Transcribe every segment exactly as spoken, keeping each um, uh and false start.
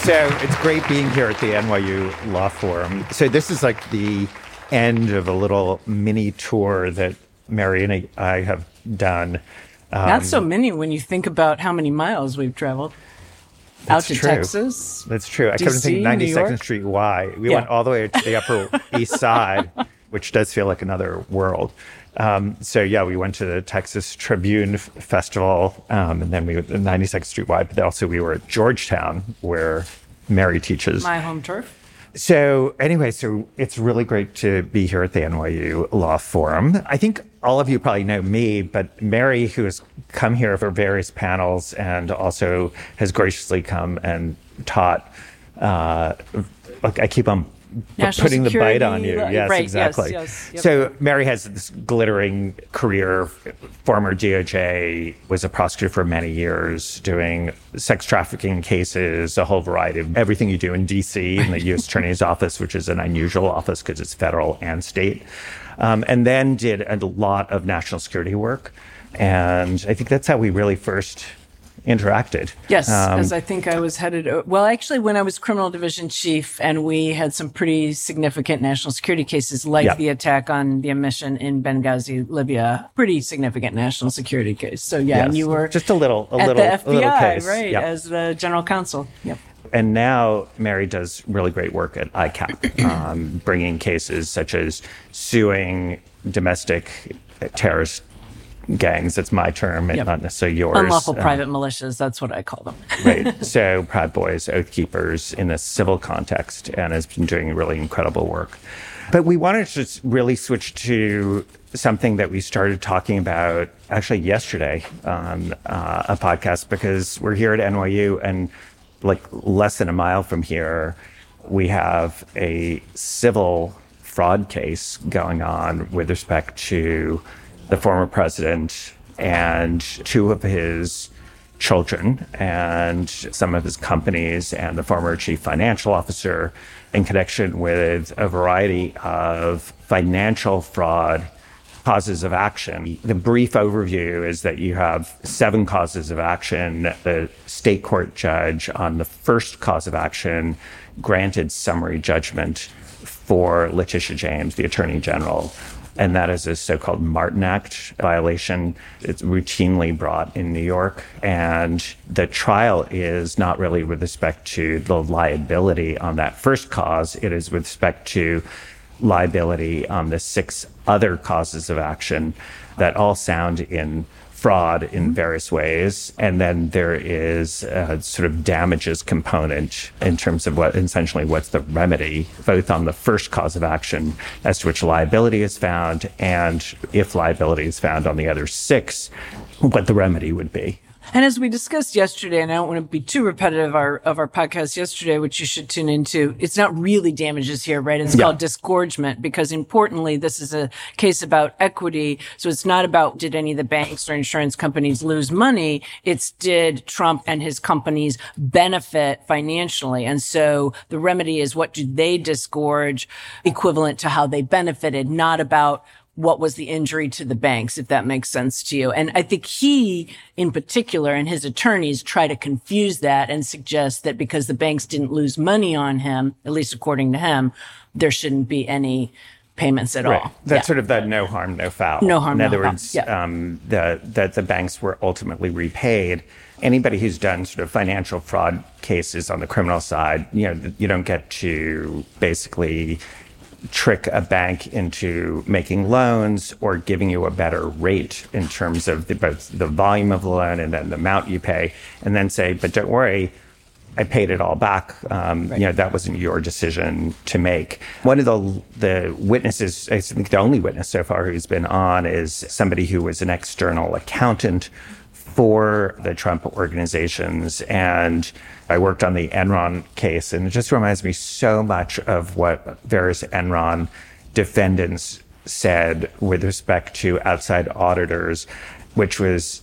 So it's great being here at the N Y U Law Forum. So this is like the end of a little mini tour that Mary and I have done. Um, Not so many when you think about how many miles we've traveled. Out to true. Texas. That's true. I D C, couldn't think ninety-second Street Y. We yeah. went all the way to the Upper East Side, which does feel like another world. Um, so yeah, we went to the Texas Tribune Festival, um, and then we went to ninety-second Street Y, but also we were at Georgetown, where Mary teaches. My home turf. So anyway, so it's really great to be here at the N Y U Law Forum. I think all of you probably know me, but Mary, who has come here for various panels and also has graciously come and taught, uh, like I keep on National putting security, the bite on you. Yes, right, exactly. Yes, yes, yep. So Mary has this glittering career. Former D O J, was a prosecutor for many years, doing sex trafficking cases, a whole variety of everything you do in D C in the U S Attorney's Office, which is an unusual office because it's federal and state. Um, and then did a lot of national security work. And I think that's how we really first interacted. Yes, um, as I think I was headed, well, actually, when I was criminal division chief and we had some pretty significant national security cases, like yeah. the attack on the mission in Benghazi, Libya, pretty significant national security case. So yeah, yes. and you were just a little, a at little, the F B I, a little case. right, yep. as the general counsel. Yep. And now Mary does really great work at I C A P, um, bringing cases such as suing domestic terrorist gangs. That's my term, yep. not necessarily yours. Unlawful um, private militias, that's what I call them. Right. So Proud Boys, Oath Keepers in a civil context, and has been doing really incredible work. But we wanted to just really switch to something that we started talking about actually yesterday on uh, a podcast, because we're here at N Y U and like less than a mile from here, we have a civil fraud case going on with respect to the former president and two of his children and some of his companies and the former chief financial officer in connection with a variety of financial fraud causes of action. The brief overview is that you have seven causes of action. The state court judge on the first cause of action granted summary judgment for Letitia James, the attorney general. And that is a so-called Martin Act violation. It's routinely brought in New York. And the trial is not really with respect to the liability on that first cause. It is with respect to liability on the six other causes of action that all sound in fraud in various ways. And then there is a sort of damages component in terms of what essentially what's the remedy, both on the first cause of action as to which liability is found, and if liability is found on the other six, what the remedy would be. And as we discussed yesterday, and I don't want to be too repetitive of our, of our podcast yesterday, which you should tune into, it's not really damages here, right? It's yeah. called disgorgement, because importantly, this is a case about equity. So it's not about did any of the banks or insurance companies lose money. It's did Trump and his companies benefit financially? And so the remedy is what do they disgorge equivalent to how they benefited, not about what was the injury to the banks, if that makes sense to you. And I think he, in particular, and his attorneys try to confuse that and suggest that because the banks didn't lose money on him, at least according to him, there shouldn't be any payments at right. all. That's yeah. sort of that no harm, no foul. No harm, In other no words, foul. Yeah. um, the, that the banks were ultimately repaid. Anybody who's done sort of financial fraud cases on the criminal side, you know, you don't get to basically trick a bank into making loans or giving you a better rate in terms of the, both the volume of the loan and then the amount you pay, and then say, but don't worry, I paid it all back. Um, right. You know, that wasn't your decision to make. One of the the witnesses, I think the only witness so far who's been on, is somebody who was an external accountant for the Trump organizations. And I worked on the Enron case, and it just reminds me so much of what various Enron defendants said with respect to outside auditors, which was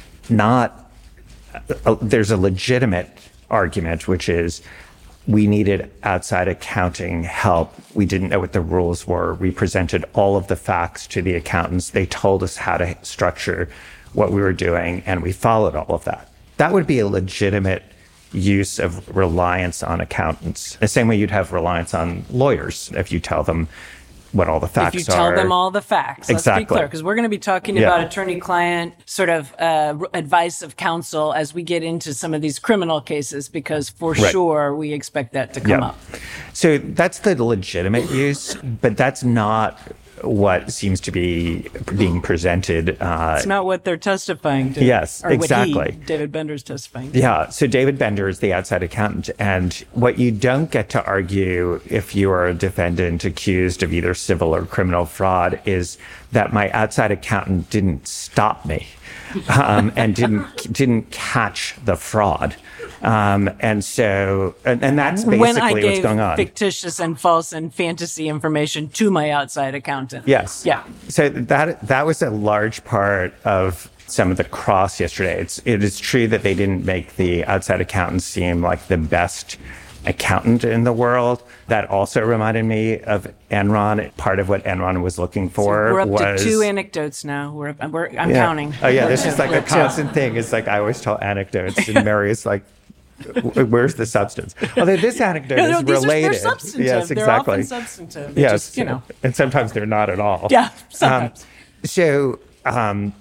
not, uh, there's a legitimate argument, which is we needed outside accounting help. We didn't know what the rules were. We presented all of the facts to the accountants. They told us how to structure what we were doing, and we followed all of that. That would be a legitimate use of reliance on accountants. The same way you'd have reliance on lawyers if you tell them what all the facts are. If you tell are. them all the facts. Let's exactly. be clear, because we're going to be talking yeah. about attorney-client sort of uh, advice of counsel as we get into some of these criminal cases, because for right. sure we expect that to come yeah. up. So that's the legitimate use, but that's not what seems to be being presented. Uh, it's not what they're testifying to. Yes, or exactly. What he, David Bender's testifying to. Yeah. So David Bender is the outside accountant. And what you don't get to argue if you are a defendant accused of either civil or criminal fraud is that my outside accountant didn't stop me um, and didn't didn't catch the fraud. Um, and so, and, and that's basically when I what's gave going on. fictitious and false and fantasy information to my outside accountant. Yes. Yeah. So that that was a large part of some of the cross yesterday. It's it is true that they didn't make the outside accountant seem like the best accountant in the world. That also reminded me of Enron. Part of what Enron was looking for so we're up was to two anecdotes now. We're, up, we're I'm yeah. counting. Oh yeah, this is like a constant thing. It's like I always tell anecdotes, and Mary is like, where's the substance? Although this anecdote no, no, is these related. Are, they're substantive. Yes, they're exactly. often substantive. They're Yes, just, you know. And sometimes they're not at all. Yeah, sometimes. Um, so, um,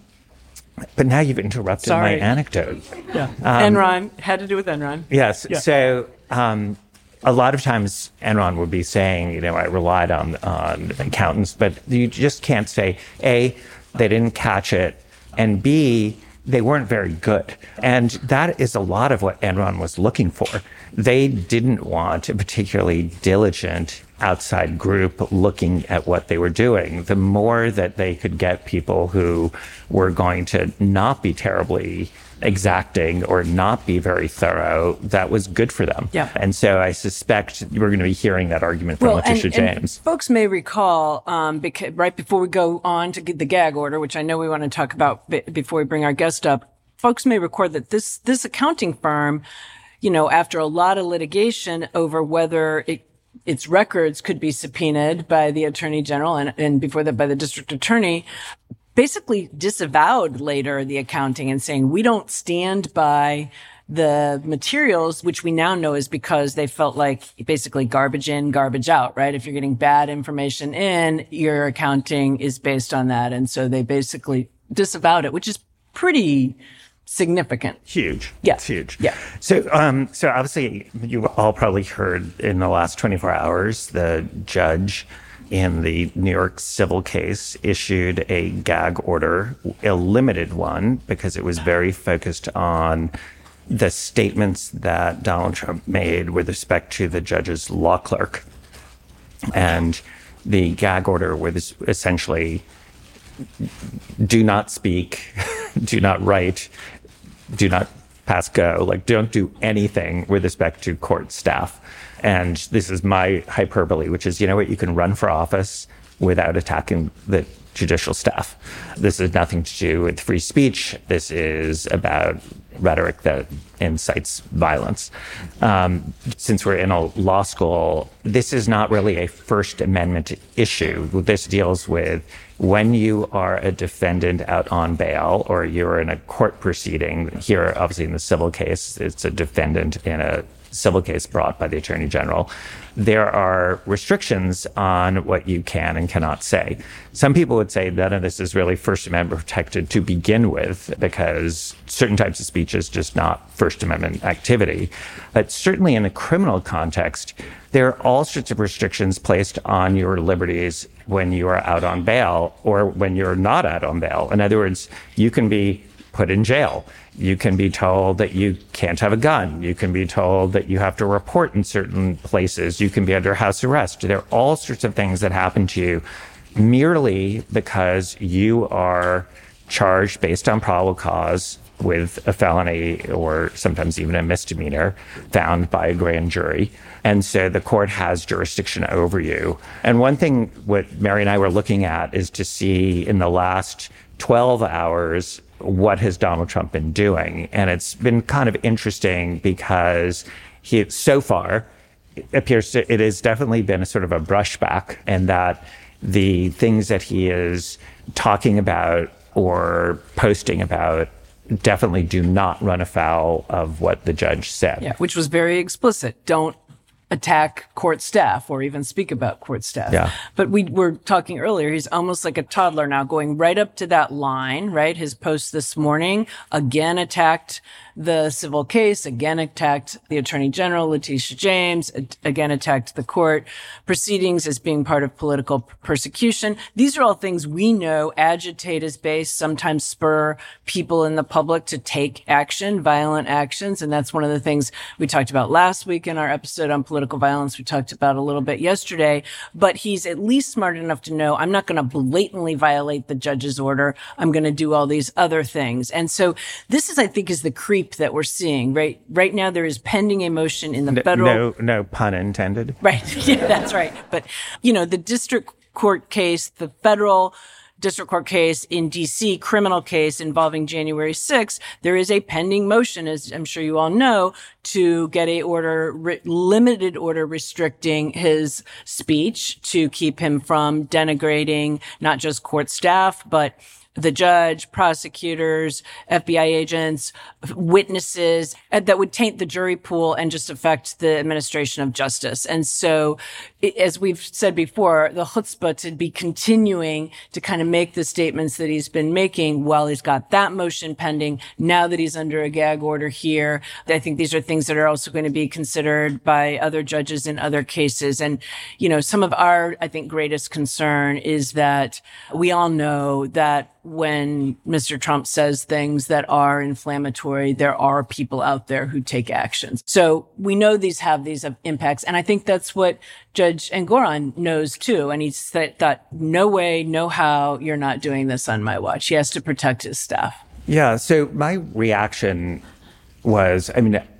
but now you've interrupted Sorry. my anecdote. Yeah. Um, Enron had to do with Enron. Yes. Yeah. So, um, a lot of times Enron would be saying, you know, I relied on, on accountants, but you just can't say, A, they didn't catch it, and B, they weren't very good. And that is a lot of what Enron was looking for. They didn't want a particularly diligent outside group looking at what they were doing. The more that they could get people who were going to not be terribly exacting or not be very thorough, that was good for them. Yeah. And so I suspect we're going to be hearing that argument from well, Letitia and, and James. Folks may recall, um, because right before we go on to get the gag order, which I know we want to talk about b- before we bring our guest up, folks may record that this this accounting firm, you know, after a lot of litigation over whether it its records could be subpoenaed by the attorney general and, and before that by the district attorney, basically disavowed later the accounting and saying, we don't stand by the materials, which we now know is because they felt like basically garbage in, garbage out, right? If you're getting bad information in, your accounting is based on that. And so they basically disavowed it, which is pretty significant. Huge. Yeah. It's huge. Yeah. So, um, so obviously you've all probably heard in the last twenty-four hours, the judge in the New York civil case issued a gag order, a limited one, because it was very focused on the statements that Donald Trump made with respect to the judge's law clerk. And the gag order was essentially do not speak, do not write, do not pass go, like don't do anything with respect to court staff. And this is my hyperbole, which is, you know what, you can run for office without attacking the judicial staff. This has nothing to do with free speech. This is about rhetoric that incites violence. Um, since we're in a law school, this is not really a First Amendment issue. This deals with when you are a defendant out on bail or you're in a court proceeding. Here, obviously, in the civil case, it's a defendant in a civil case brought by the Attorney General. There are restrictions on what you can and cannot say. Some people would say none of this is really First Amendment protected to begin with because certain types of speech is just not First Amendment activity. But certainly in a criminal context, there are all sorts of restrictions placed on your liberties when you are out on bail or when you're not out on bail. In other words, you can be put in jail. You can be told that you can't have a gun. You can be told that you have to report in certain places. You can be under house arrest. There are all sorts of things that happen to you merely because you are charged based on probable cause with a felony or sometimes even a misdemeanor found by a grand jury. And so the court has jurisdiction over you. And one thing what Mary and I were looking at is to see in the last twelve hours, what has Donald Trump been doing? And it's been kind of interesting because he, so far, it appears to, it has definitely been a sort of a brushback, and that the things that he is talking about or posting about definitely do not run afoul of what the judge said. Yeah, which was very explicit. Don't attack court staff or even speak about court staff. Yeah. But we were talking earlier, he's almost like a toddler now, going right up to that line, right? His post this morning again attacked the civil case, again attacked the Attorney General, Letitia James, again attacked the court proceedings as being part of political persecution. These are all things we know agitate as base, sometimes spur people in the public to take action, violent actions. And that's one of the things we talked about last week in our episode on political violence. We talked about a little bit yesterday, but he's at least smart enough to know I'm not going to blatantly violate the judge's order. I'm going to do all these other things. And so this is, I think, is the creep that we're seeing right right now. There is pending a motion in the no, federal. No, no pun intended. Right. Yeah, that's right. But, you know, the district court case, the federal district court case in D C, criminal case involving January sixth, there is a pending motion, as I'm sure you all know, to get a order, re- limited order restricting his speech to keep him from denigrating not just court staff, but the judge, prosecutors, F B I agents, witnesses, that would taint the jury pool and just affect the administration of justice. And so, as we've said before, the chutzpah to be continuing to kind of make the statements that he's been making while he's got that motion pending, now that he's under a gag order here, I think these are things that are also going to be considered by other judges in other cases. And, you know, some of our, I think, greatest concern is that we all know that when Mister Trump says things that are inflammatory, there are people out there who take actions. So we know these have these impacts. And I think that's what Judge Engoron knows too. And he's thought, no way, no how, you're not doing this on my watch. He has to protect his staff. Yeah. So my reaction was, I mean,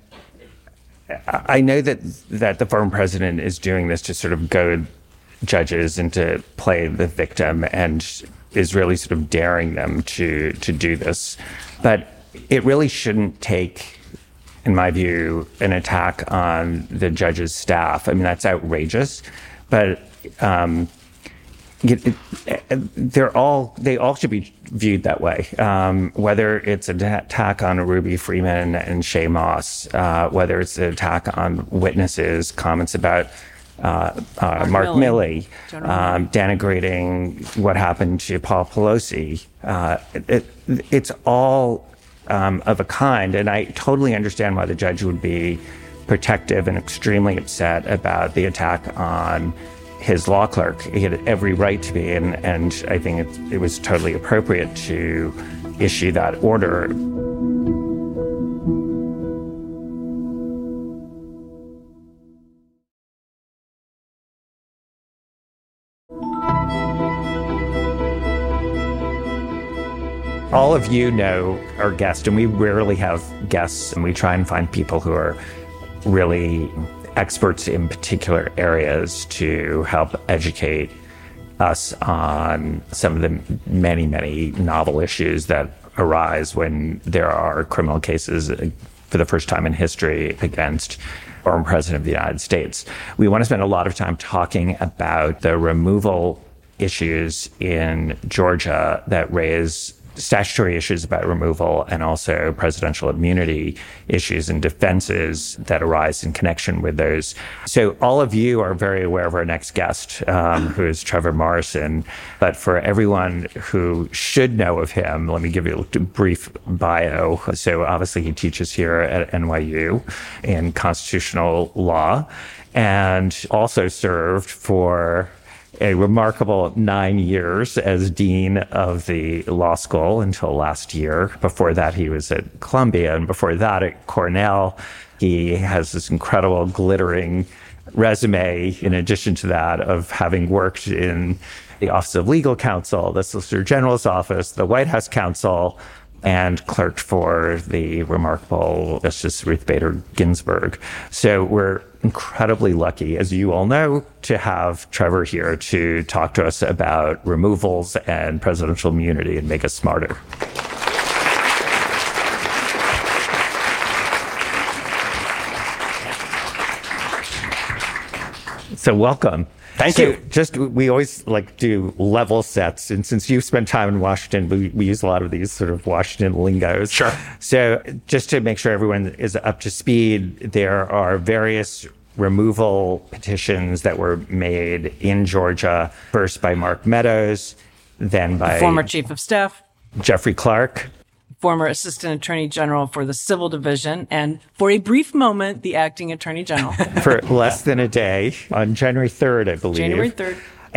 I know that that the former president is doing this to sort of goad judges and to play the victim and is really sort of daring them to to do this. But it really shouldn't take, in my view, an attack on the judge's staff. I mean, that's outrageous. But um, it, it, they're all they all should be viewed that way. Um, whether it's an attack on Ruby Freeman and Shay Moss, uh, whether it's an attack on witnesses, comments about Uh, uh, Mark, Mark Milley, um, denigrating what happened to Paul Pelosi. Uh, it, it, it's all um, of a kind, and I totally understand why the judge would be protective and extremely upset about the attack on his law clerk. He had every right to be, and, and I think it, it was totally appropriate to issue that order. All of you know our guest, and we rarely have guests, and we try and find people who are really experts in particular areas to help educate us on some of the many, many novel issues that arise when there are criminal cases for the first time in history against former president of the United States. We want to spend a lot of time talking about the removal issues in Georgia that raise statutory issues about removal and also presidential immunity issues and defenses that arise in connection with those. So all of you are very aware of our next guest, um, who is Trevor Morrison. But for everyone who should know of him, let me give you a brief bio. So obviously he teaches here at N Y U in constitutional law and also served for a remarkable nine years as dean of the law school until last year. Before that, he was at Columbia, and before that at Cornell. He has this incredible, glittering resume, in addition to that, of having worked in the Office of Legal Counsel, the Solicitor General's Office, the White House Counsel, and clerked for the remarkable Justice Ruth Bader Ginsburg. So we're incredibly lucky, as you all know, to have Trevor here to talk to us about removals and presidential immunity and make us smarter. So welcome. Thank so you. Just, we always like do level sets. And since you've spent time in Washington, we, we use a lot of these sort of Washington lingos. Sure. So just to make sure everyone is up to speed, there are various removal petitions that were made in Georgia, first by Mark Meadows, then by The former chief of staff, Jeffrey Clark, former assistant attorney general for the civil division, and for a brief moment, the acting attorney general. for less than a day on January third, I believe. January third.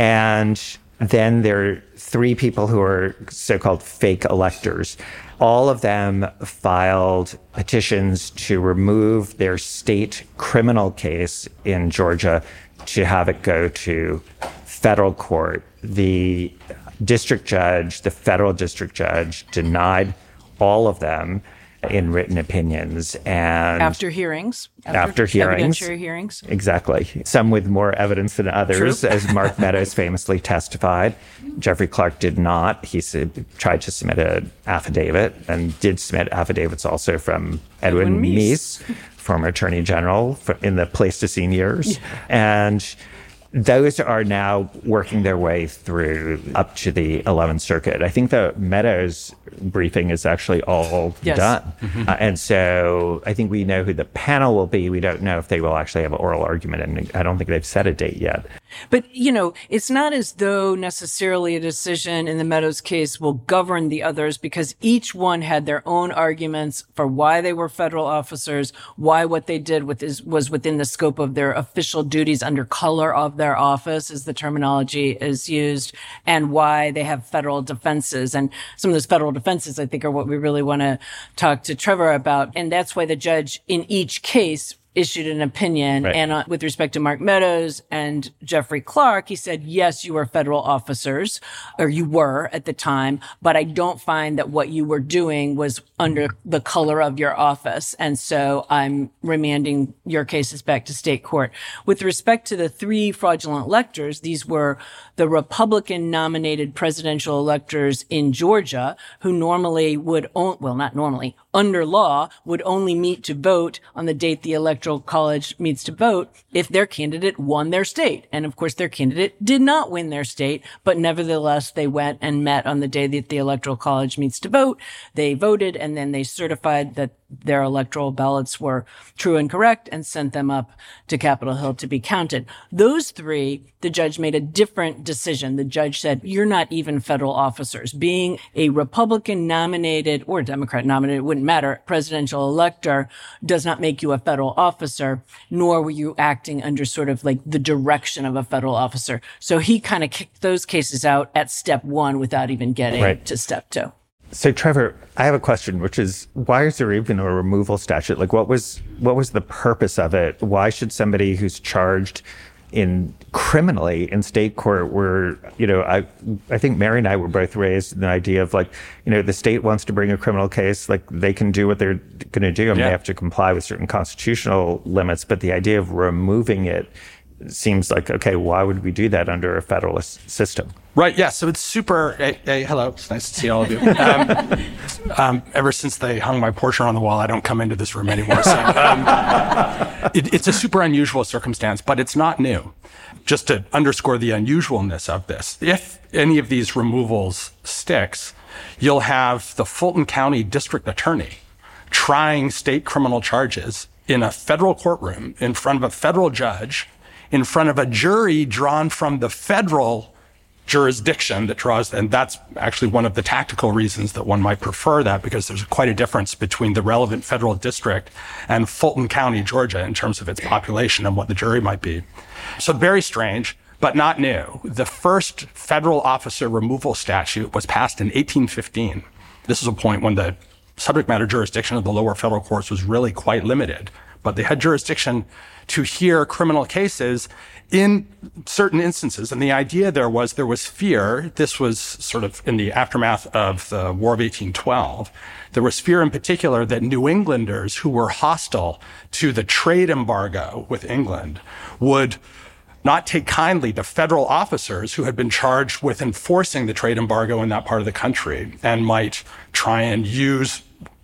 And then there are three people who are so-called fake electors. All of them filed petitions to remove their state criminal case in Georgia to have it go to federal court. The district judge, the federal district judge, denied all of them in written opinions. And After hearings. After hearings. Evidentiary hearings. Exactly. Some with more evidence than others, True. as Mark Meadows famously testified. Jeffrey Clark did not. He said, tried to submit an affidavit and did submit affidavits also from Edwin, Edwin Meese. Meese, former attorney general in the Pleistocene years. Yeah. And those are now working their way through up to the eleventh Circuit. I think the Meadows briefing is actually all yes. done. Mm-hmm. Uh, and so I think we know who the panel will be. We don't know if they will actually have an oral argument, and I don't think they've set a date yet. But, you know, it's not as though necessarily a decision in the Meadows case will govern the others, because each one had their own arguments for why they were federal officers, why what they did with is, was within the scope of their official duties under color of their office, as the terminology is used, and why they have federal defenses. And some of those federal defenses, I think, are what we really want to talk to Trevor about. And that's why the judge in each case issued an opinion. Right. And uh, with respect to Mark Meadows and Jeffrey Clark, he said, yes, you were federal officers, or you were at the time, but I don't find that what you were doing was under the color of your office. And so I'm remanding your cases back to state court. With respect to the three fraudulent electors, these were the Republican nominated presidential electors in Georgia, who normally would, on- well, not normally, under law, would only meet to vote on the date the Electoral College meets to vote if their candidate won their state. And of course, their candidate did not win their state, but nevertheless, they went and met on the day that the Electoral College meets to vote. They voted, and then they certified that their electoral ballots were true and correct and sent them up to Capitol Hill to be counted. Those three, the judge made a different decision. The judge said, you're not even federal officers. Being a Republican nominated or Democrat nominated, it wouldn't matter, presidential elector does not make you a federal officer, nor were you acting under sort of like the direction of a federal officer. So he kind of kicked those cases out at step one without even getting Right. to step two. So, Trevor, I have a question, which is, why is there even a removal statute? Like, what was what was the purpose of it? Why should somebody who's charged in criminally in state court, where, you know, I I think Mary and I were both raised in the idea of, like, you know, the state wants to bring a criminal case, like, they can do what they're going to do. I mean, Yeah. they have to comply with certain constitutional limits, but the idea of removing it seems like, okay, why would we do that under a federalist system? Right. Yeah. So it's super. Hey, hey, hello. It's nice to see all of you. Um, um, ever since they hung my portrait on the wall, I don't come into this room anymore. So um, it, it's a super unusual circumstance, but it's not new. Just to underscore the unusualness of this, if any of these removals sticks, you'll have the Fulton County District Attorney trying state criminal charges in a federal courtroom in front of a federal judge, in front of a jury drawn from the federal jurisdiction that draws, and that's actually one of the tactical reasons that one might prefer that, because there's quite a difference between the relevant federal district and Fulton County, Georgia, in terms of its population and what the jury might be. So very strange, but not new. The first federal officer removal statute was passed in eighteen fifteen. This is a point when the subject matter jurisdiction of the lower federal courts was really quite limited, but they had jurisdiction to hear criminal cases in certain instances. And the idea there was there was fear. This was sort of in the aftermath of the War of eighteen twelve. There was fear in particular that New Englanders who were hostile to the trade embargo with England would not take kindly to federal officers who had been charged with enforcing the trade embargo in that part of the country, and might try and use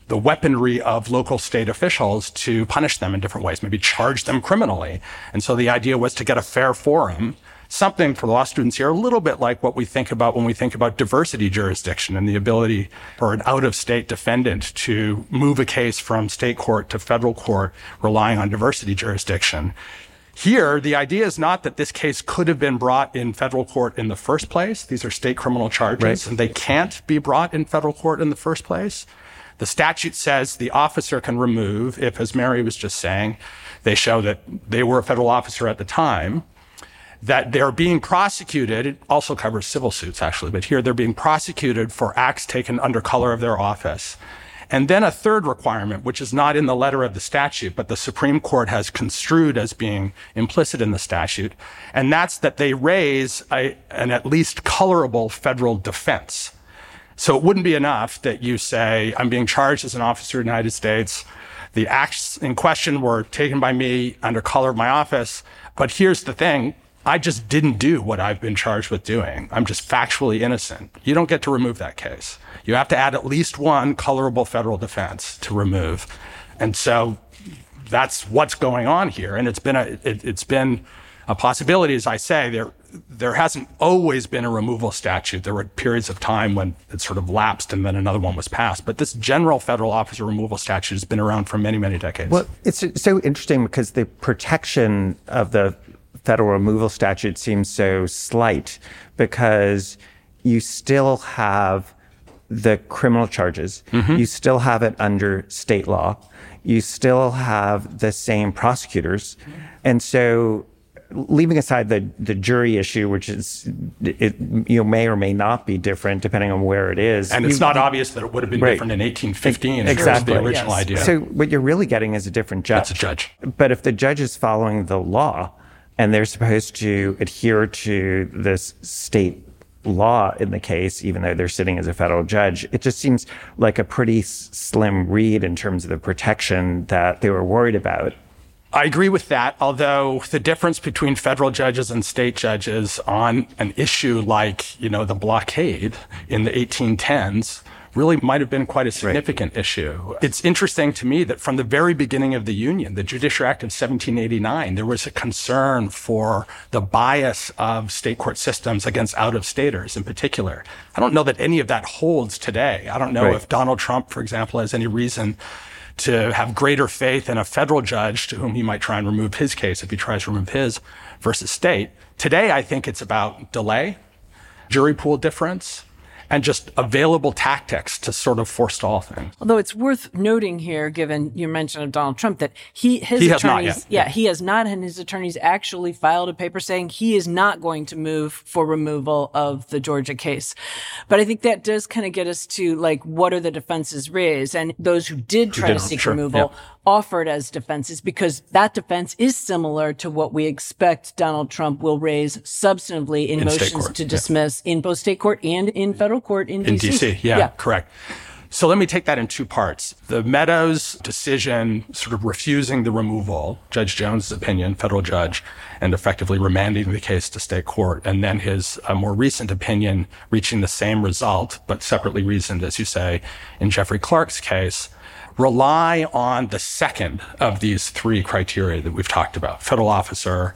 the weaponry of local state officials to punish them in different ways, maybe charge them criminally. And so the idea was to get a fair forum, something for law students here, a little bit like what we think about when we think about diversity jurisdiction and the ability for an out-of-state defendant to move a case from state court to federal court relying on diversity jurisdiction. Here, the idea is not that this case could have been brought in federal court in the first place. These are state criminal charges, right, and they can't be brought in federal court in the first place. The statute says the officer can remove if, as Mary was just saying, they show that they were a federal officer at the time, that they're being prosecuted. It also covers civil suits, actually, but here they're being prosecuted for acts taken under color of their office. And then a third requirement, which is not in the letter of the statute, but the Supreme Court has construed as being implicit in the statute, and that's that they raise a, an at least colorable federal defense. So it wouldn't be enough that you say, I'm being charged as an officer of the United States. The acts in question were taken by me under color of my office. But here's the thing. I just didn't do what I've been charged with doing. I'm just factually innocent. You don't get to remove that case. You have to add at least one colorable federal defense to remove. And so that's what's going on here. And it's been a, it, it's been a possibility, as I say. There, there hasn't always been a removal statute. There were periods of time when it sort of lapsed and then another one was passed. But this general federal officer removal statute has been around for many, many decades. Well, it's so interesting because the protection of the federal removal statute seems so slight because you still have the criminal charges. Mm-hmm. You still have it under state law. You still have the same prosecutors. And so leaving aside the, the jury issue, which is, it, you know, may or may not be different depending on where it is. And it's you, not obvious that it would have been right. different in eighteen fifteen. Exactly. The original yes. idea. So what you're really getting is a different judge. That's a judge. But if the judge is following the law and they're supposed to adhere to this state law in the case, even though they're sitting as a federal judge, it just seems like a pretty s- slim read in terms of the protection that they were worried about. I agree with that, although the difference between federal judges and state judges on an issue like, you know, the blockade in the eighteen tens really might have been quite a significant right. issue. It's interesting to me that from the very beginning of the Union, the Judiciary Act of seventeen eighty-nine, there was a concern for the bias of state court systems against out-of-staters in particular. I don't know that any of that holds today. I don't know right. if Donald Trump, for example, has any reason to have greater faith in a federal judge to whom he might try and remove his case if he tries to remove his versus state. Today, I think it's about delay, jury pool difference, and just available tactics to sort of forestall things. Although it's worth noting here, given your mention of Donald Trump, that he, his he attorneys, has not yet. yeah, yeah, he has not, and his attorneys actually filed a paper saying he is not going to move for removal of the Georgia case. But I think that does kind of get us to, like, what are the defenses raised? And those who did try who to did, seek sure, removal yeah. offered as defenses, because that defense is similar to what we expect Donald Trump will raise substantively in, in motions to dismiss yeah. in both state court and in federal court in, in D C. D C. Yeah, yeah, correct. So let me take that in two parts. The Meadows decision sort of refusing the removal, Judge Jones' opinion, federal judge, and effectively remanding the case to state court, and then his uh, more recent opinion reaching the same result, but separately reasoned, as you say, in Jeffrey Clark's case, rely on the second of these three criteria that we've talked about: federal officer,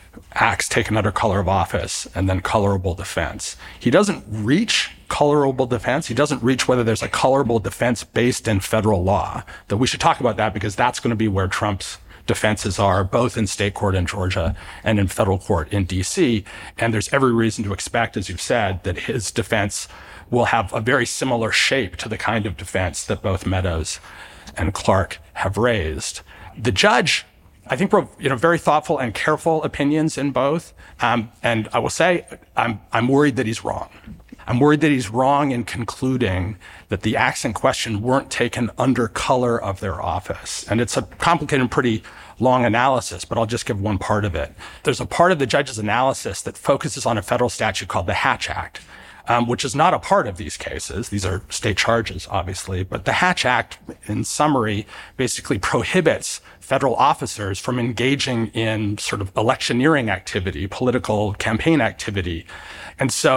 acts taken under color of office, and then colorable defense. He doesn't reach colorable defense. He doesn't reach whether there's a colorable defense based in federal law. That we should talk about that because that's going to be where Trump's defenses are, both in state court in Georgia and in federal court in D C. And there's every reason to expect, as you've said, that his defense will have a very similar shape to the kind of defense that both Meadows and Clark have raised. The judge, I think, wrote, you know, very thoughtful and careful opinions in both. Um, and I will say, I'm, I'm worried that he's wrong. I'm worried that he's wrong in concluding that the acts in question weren't taken under color of their office. And it's a complicated and pretty long analysis, but I'll just give one part of it. There's a part of the judge's analysis that focuses on a federal statute called the Hatch Act, um, which is not a part of these cases. These are state charges, obviously. But the Hatch Act, in summary, basically prohibits federal officers from engaging in sort of electioneering activity, political campaign activity. And so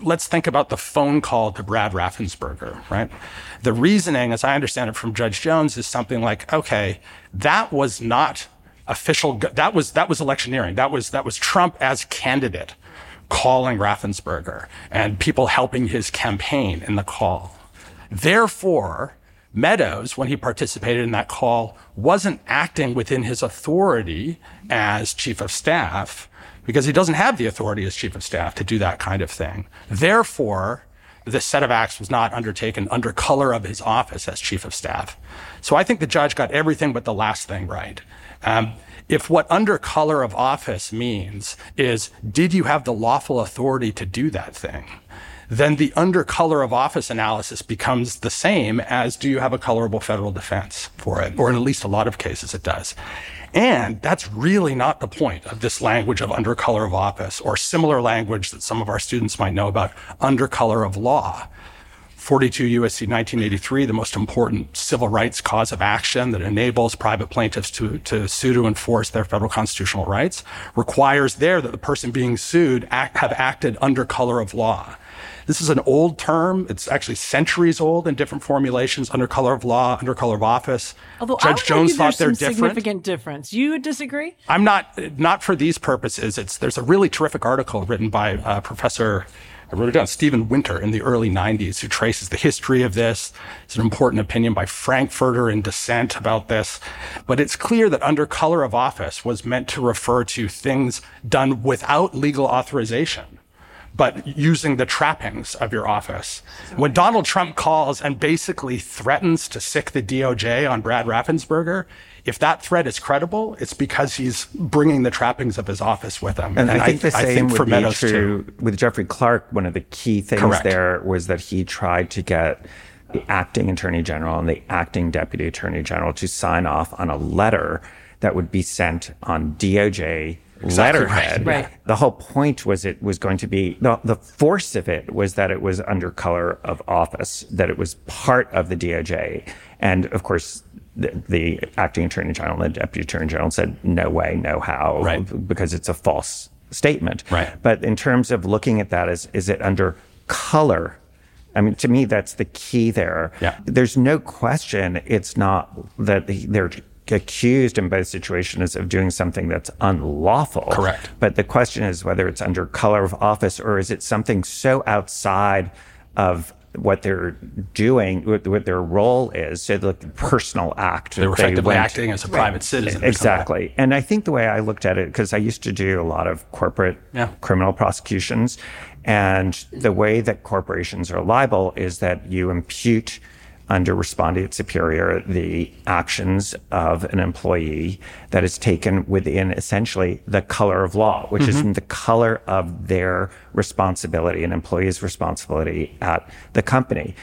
let's think about the phone call to Brad Raffensperger, right? The reasoning, as I understand it from Judge Jones, is something like, okay, that was not official, that was that was electioneering. That was that was Trump as candidate calling Raffensperger and people helping his campaign in the call. Therefore, Meadows, when he participated in that call, wasn't acting within his authority as chief of staff because he doesn't have the authority as chief of staff to do that kind of thing. Therefore, this set of acts was not undertaken under color of his office as chief of staff. So I think the judge got everything but the last thing right. Um, if what under color of office means is, did you have the lawful authority to do that thing? Then the under color of office analysis becomes the same as, do you have a colorable federal defense for it? Or in at least a lot of cases it does. And that's really not the point of this language of under color of office or similar language that some of our students might know about under color of law. forty-two U S C nineteen eighty-three, the most important civil rights cause of action that enables private plaintiffs to, to sue to enforce their federal constitutional rights, requires there that the person being sued act, have acted under color of law. This is an old term. It's actually centuries old in different formulations, under color of law, under color of office. Although Judge I Jones thought they're some different. Significant difference. You would disagree? I'm not, not for these purposes. It's, there's a really terrific article written by uh, Professor, I wrote it down, Stephen Winter in the early nineties, who traces the history of this. It's an important opinion by Frankfurter in dissent about this. But it's clear that under color of office was meant to refer to things done without legal authorization, but using the trappings of your office. When Donald Trump calls and basically threatens to sic the D O J on Brad Raffensperger, if that threat is credible, it's because he's bringing the trappings of his office with him. And, and I think I, the I same think would for be Meadows true too. with Jeffrey Clark. One of the key things Correct. there was that he tried to get the acting attorney general and the acting deputy attorney general to sign off on a letter that would be sent on D O J Exactly letterhead. right. Right. The whole point was it was going to be, the, the force of it was that it was under color of office, that it was part of the D O J. And of course, the, the acting attorney general and the deputy attorney general said, no way, no how, Right. because it's a false statement. Right. But in terms of looking at that as, is it under color? I mean, to me, that's the key there. Yeah. There's no question it's not that they're accused in both situations of doing something that's unlawful. Correct. But the question is whether it's under color of office or is it something so outside of what they're doing, what, what their role is, so the personal act. They were they effectively went- acting as a private citizen. or Exactly. And I think the way I looked at it, because I used to do a lot of corporate Yeah. criminal prosecutions, and the way that corporations are liable is that you impute under respondeat superior the actions of an employee that is taken within essentially the color of law, which Mm-hmm. is the color of their responsibility, an employee's responsibility at the company.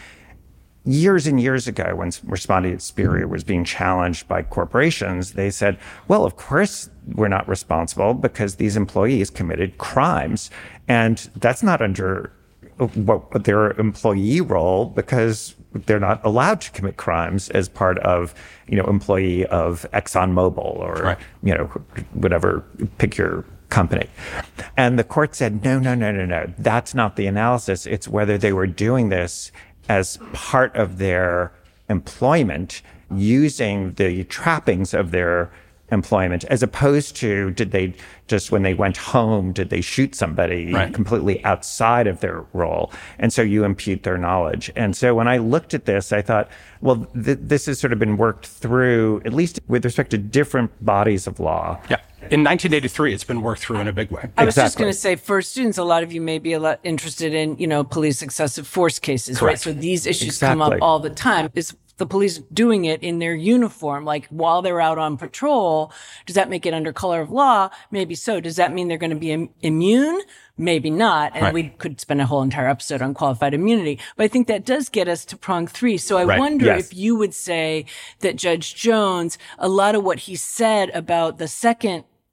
Years and years ago, when respondeat superior was being challenged by corporations, they said, well, of course we're not responsible because these employees committed crimes. And that's not under what their employee role, because they're not allowed to commit crimes as part of, you know, employee of ExxonMobil or, Right. you know, whatever, pick your company. And the court said, no, no, no, no, no. That's not the analysis. It's whether they were doing this as part of their employment, using the trappings of their employment, as opposed to, did they just, when they went home, did they shoot somebody Right. completely outside of their role? And so you impute their knowledge. And so when I looked at this, I thought, well, th- this has sort of been worked through, at least with respect to different bodies of law. Yeah. In nineteen eighty-three, it's been worked through in a big way. I was just Exactly. going to say, for students, a lot of you may be a lot interested in, you know, police excessive force cases, Correct. right? So these issues come Exactly. up all the time. Is the police doing it in their uniform, like while they're out on patrol? Does that make it under color of law? Maybe so. Does that mean they're going to be Im- immune? Maybe not. And Right. we could spend a whole entire episode on qualified immunity. But I think that does get us to prong three. So I Right. wonder Yes. if you would say that Judge Jones, a lot of what he said about the second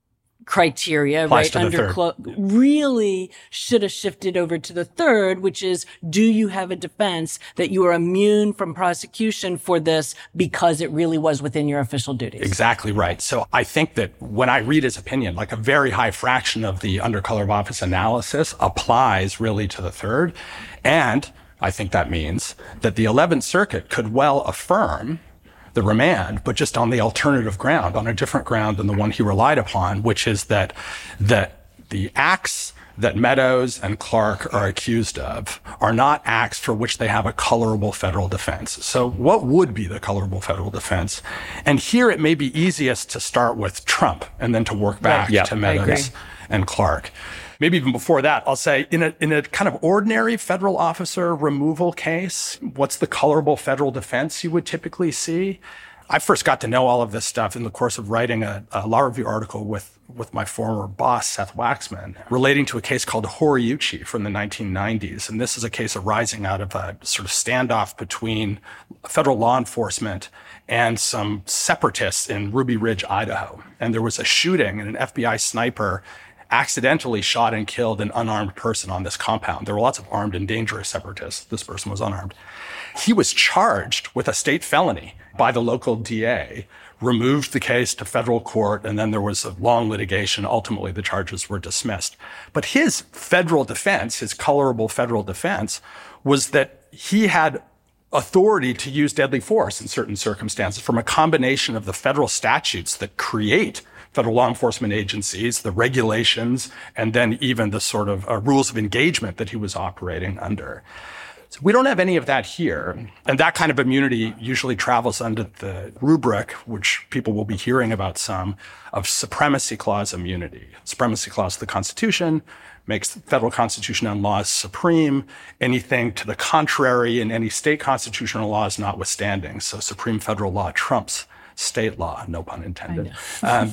criteria, Applies right? to the Under third. clo- really should have shifted over to the third, which is, do you have a defense that you are immune from prosecution for this because it really was within your official duties? Exactly right. So I think that when I read his opinion, like a very high fraction of the under color of office analysis applies really to the third. And I think that means that the eleventh Circuit could well affirm the remand, but just on the alternative ground, on a different ground than the one he relied upon, which is that the, the acts that Meadows and Clark are accused of are not acts for which they have a colorable federal defense. So what would be the colorable federal defense? And here it may be easiest to start with Trump and then to work back Right. Yeah, to I Meadows and Clark. Maybe even before that, I'll say in a, in a kind of ordinary federal officer removal case, what's the colorable federal defense you would typically see? I first got to know all of this stuff in the course of writing a, a law review article with, with my former boss, Seth Waxman, relating to a case called Horiuchi from the nineteen nineties. And this is a case arising out of a sort of standoff between federal law enforcement and some separatists in Ruby Ridge, Idaho. And there was a shooting, and an F B I sniper accidentally shot and killed an unarmed person on this compound. There were lots of armed and dangerous separatists. This person was unarmed. He was charged with a state felony by the local D A, removed the case to federal court, and then there was a long litigation. Ultimately, the charges were dismissed. But his federal defense, his colorable federal defense, was that he had authority to use deadly force in certain circumstances from a combination of the federal statutes that create federal law enforcement agencies, the regulations, and then even the sort of uh, rules of engagement that he was operating under. So we don't have any of that here. And that kind of immunity usually travels under the rubric, which people will be hearing about some, of supremacy clause immunity. Supremacy clause of the Constitution makes the federal constitution and laws supreme. Anything to the contrary in any state constitutional laws notwithstanding. So supreme federal law trumps state law, no pun intended. Um,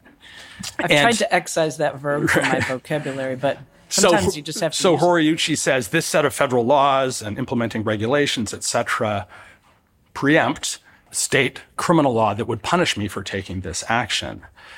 I've and- tried to excise that verb from my vocabulary, but sometimes so, you just have to So use it. Horiuchi says this set of federal laws and implementing regulations, et cetera, preempt state criminal law that would punish me for taking this action.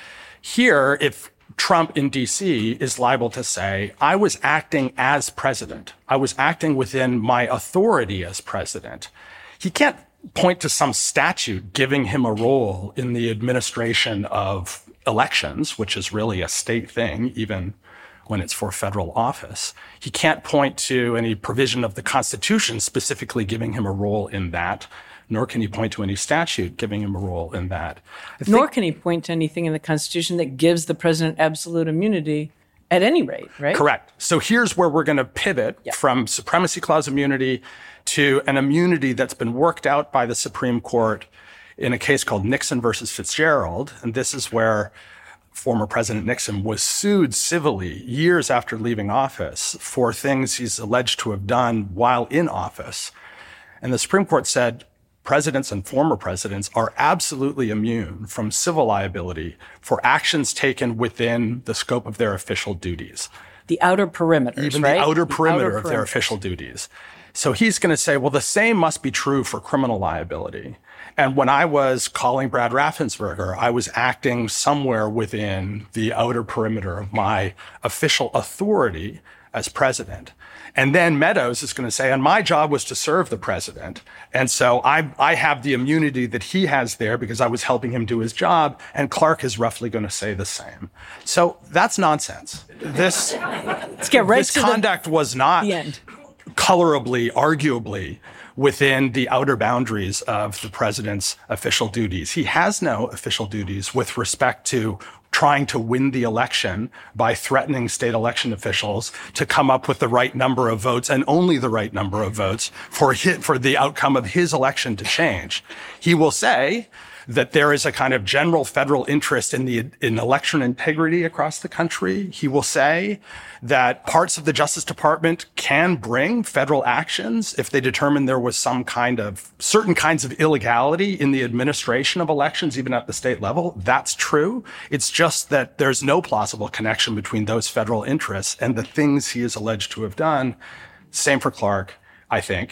Here, if Trump in D C is liable to say, I was acting as president. I was acting within my authority as president. He can't point to some statute giving him a role in the administration of elections, which is really a state thing, even when it's for federal office. He can't point to any provision of the Constitution specifically giving him a role in that, nor can he point to any statute giving him a role in that. I think- Nor can he point to anything in the Constitution that gives the president absolute immunity at any rate, right? Correct. So here's where we're going to pivot Yeah. from supremacy clause immunity to an immunity that's been worked out by the Supreme Court in a case called Nixon versus Fitzgerald. And this is where former President Nixon was sued civilly years after leaving office for things he's alleged to have done while in office. And the Supreme Court said presidents and former presidents are absolutely immune from civil liability for actions taken within the scope of their official duties. The outer perimeters, Even right? the outer perimeter outer of their perimeters. official duties. So he's going to say, well, the same must be true for criminal liability. And when I was calling Brad Raffensperger, I was acting somewhere within the outer perimeter of my official authority as president. And then Meadows is going to say, and my job was to serve the president. And so I, I have the immunity that he has there because I was helping him do his job. And Clark is roughly going to say the same. So that's nonsense. This, Let's get right this to conduct was not the end. colorably, arguably, within the outer boundaries of the president's official duties. He has no official duties with respect to trying to win the election by threatening state election officials to come up with the right number of votes and only the right number of votes for his, for the outcome of his election to change. He will say that there is a kind of general federal interest in the in election integrity across the country. He will say that parts of the Justice Department can bring federal actions if they determine there was some kind of certain kinds of illegality in the administration of elections, even at the state level. That's true. It's just that there's no plausible connection between those federal interests and the things he is alleged to have done. Same for Clark, I think.